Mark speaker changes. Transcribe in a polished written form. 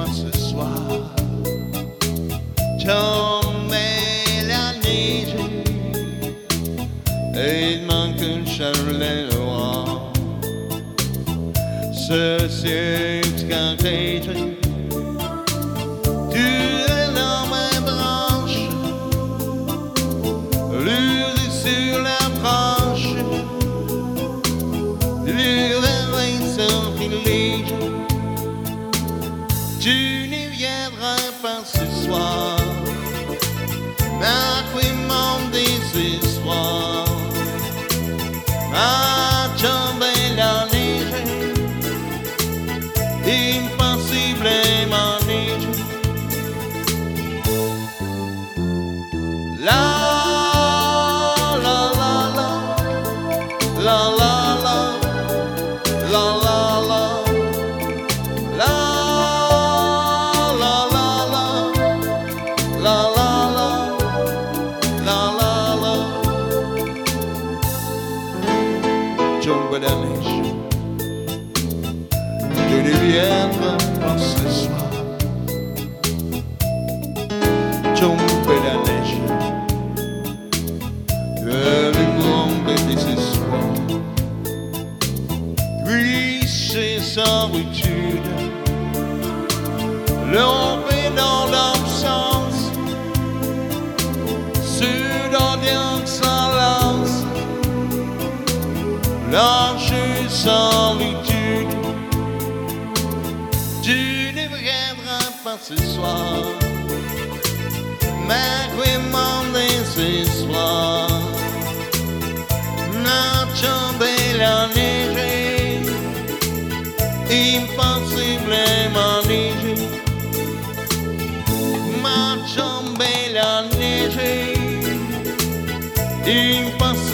Speaker 1: ce soir. Tombait la neige et il manque un chalet noir. Ce ciel cantage, tu es dans mes branches, l'usé sur la branche, l'urée sans village. Tu n'y viendras pas ce soir, ma qui mon désespoir, ma tombe la neige, impossiblement neige. La la la la la la la la la la. Tombe la neige, tu ne viendras pas ce soir. Tombe la neige, tu es le monde désespoir. Puis c'est servitude, l'ombre dans l'absence, sur l'audience s'enlace. Large solitude, tu ne viendras pas ce soir, malgré mon désespoir. Ma tombe la neige, impossiblement neige. Ma tombe la neige, impossiblement